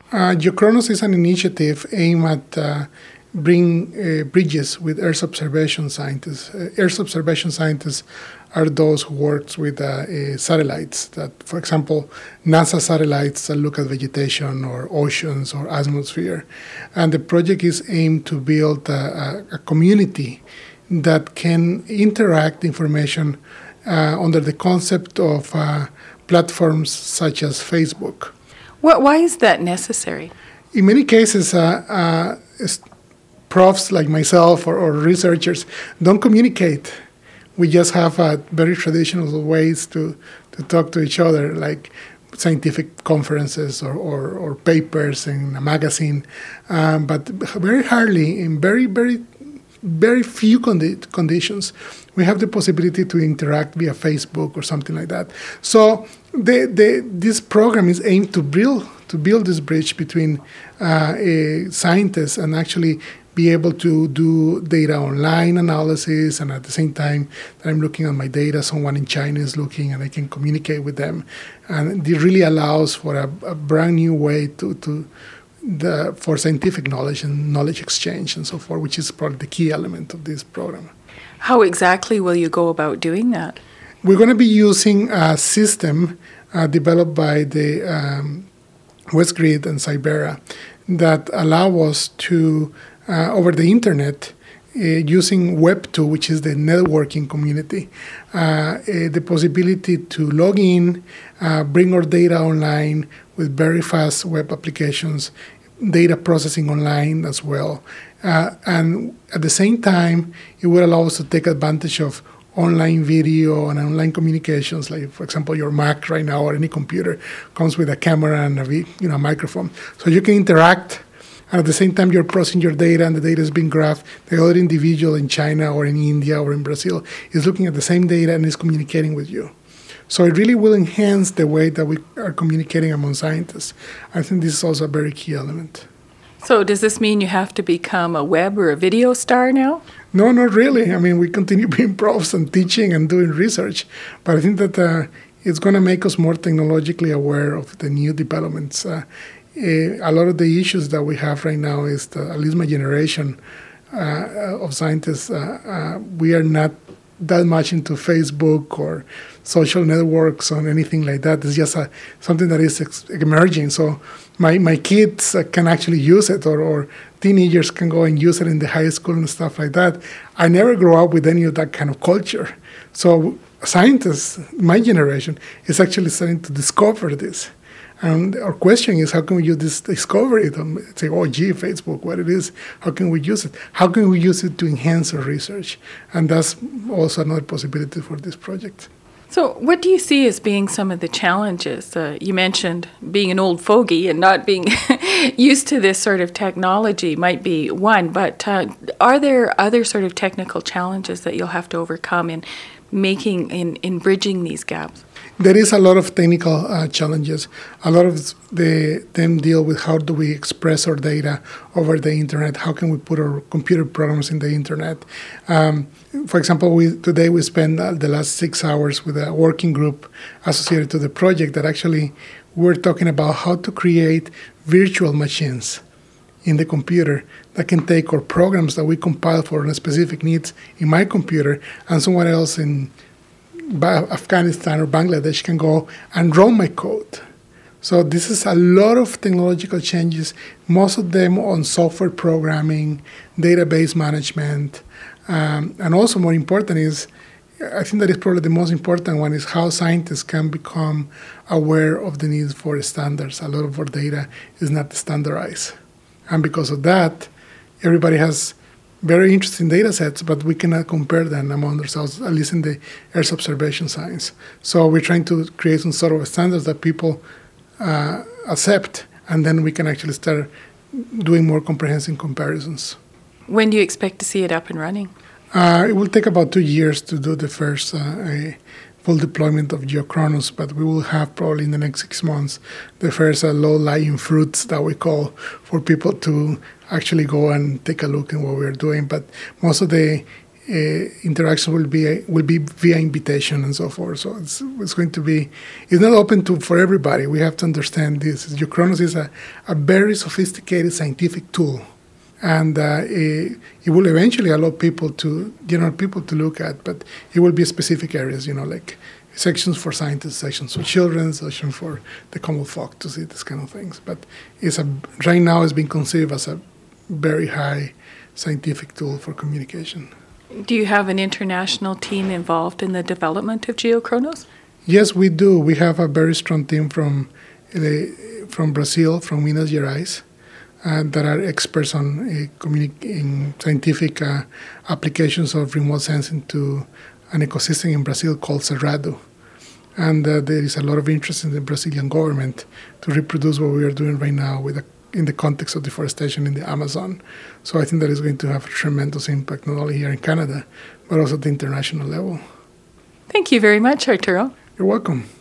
Geochronos is an initiative aimed at bring bridges with Earth observation scientists. Earth observation scientists are those who work with satellites. That, for example, NASA satellites that look at vegetation or oceans or atmosphere, and the project is aimed to build a community that can interact information under the concept of platforms such as Facebook. Why is that necessary? In many cases, profs like myself or researchers don't communicate. We just have very traditional ways to talk to each other, like scientific conferences or papers in a magazine. But very hardly, in very few conditions, we have the possibility to interact via Facebook or something like that. So this program is aimed to build this bridge between scientists and actually be able to do data online analysis, and at the same time that I'm looking at my data, someone in China is looking and I can communicate with them. And it really allows for a brand new way for scientific knowledge and knowledge exchange and so forth, which is probably the key element of this program. How exactly will you go about doing that? We're going to be using a system developed by the WestGrid and Cyberra that allow us to, over the internet, using Web2, which is the networking community, the possibility to log in, bring our data online with very fast web applications, data processing online as well. And at the same time, it will allow us to take advantage of online video and online communications, like, for example, your Mac right now or any computer comes with a camera and a microphone. So you can interact, and at the same time, you're processing your data, and the data is being graphed. The other individual in China or in India or in Brazil is looking at the same data and is communicating with you. So it really will enhance the way that we are communicating among scientists. I think this is also a very key element. So does this mean you have to become a web or a video star now? No, not really. I mean, we continue being profs and teaching and doing research. But I think that it's going to make us more technologically aware of the new developments. A lot of the issues that we have right now is that, at least my generation of scientists, we are not that much into Facebook or social networks or anything like that. It's just something that is emerging. So my kids can actually use it, or teenagers can go and use it in the high school and stuff like that. I never grew up with any of that kind of culture. So scientists, my generation, is actually starting to discover this. And our question is, how can we use this discovery to say, oh, gee, Facebook, what it is, how can we use it? How can we use it to enhance our research? And that's also another possibility for this project. So what do you see as being some of the challenges? You mentioned being an old fogey and not being used to this sort of technology might be one, but are there other sort of technical challenges that you'll have to overcome in bridging these gaps? There is a lot of technical challenges. A lot of them deal with how do we express our data over the internet, how can we put our computer programs in the internet. For example, today we spent the last 6 hours with a working group associated to the project that actually we're talking about how to create virtual machines in the computer that can take our programs that we compile for specific needs in my computer, and someone else in Afghanistan or Bangladesh can go and run my code. So this is a lot of technological changes, most of them on software programming, database management, and also more important is, I think that is probably the most important one, is how scientists can become aware of the need for standards. A lot of our data is not standardized. And because of that, everybody has very interesting data sets, but we cannot compare them among ourselves, at least in the Earth observation science. So we're trying to create some sort of standards that people accept, and then we can actually start doing more comprehensive comparisons. When do you expect to see it up and running? It will take about 2 years to do the first full deployment of Geochronos, but we will have probably in the next 6 months the first low-lying fruits that we call for people to actually go and take a look at what we're doing. But most of the interaction will be via invitation and so forth. So it's going to be, it's not open for everybody. We have to understand this. Geochronos is a very sophisticated scientific tool, and it will eventually allow general people to look at, but it will be specific areas, like sections for scientists, sections for children, sections for the common folk to see these kind of things. But right now it's being conceived as a very high scientific tool for communication. Do you have an international team involved in the development of Geochronos? Yes, we do. We have a very strong team from Brazil, from Minas Gerais, that are experts on in scientific applications of remote sensing to an ecosystem in Brazil called Cerrado. And there is a lot of interest in the Brazilian government to reproduce what we are doing right now in the context of deforestation in the Amazon. So I think that is going to have a tremendous impact, not only here in Canada, but also at the international level. Thank you very much, Arturo. You're welcome.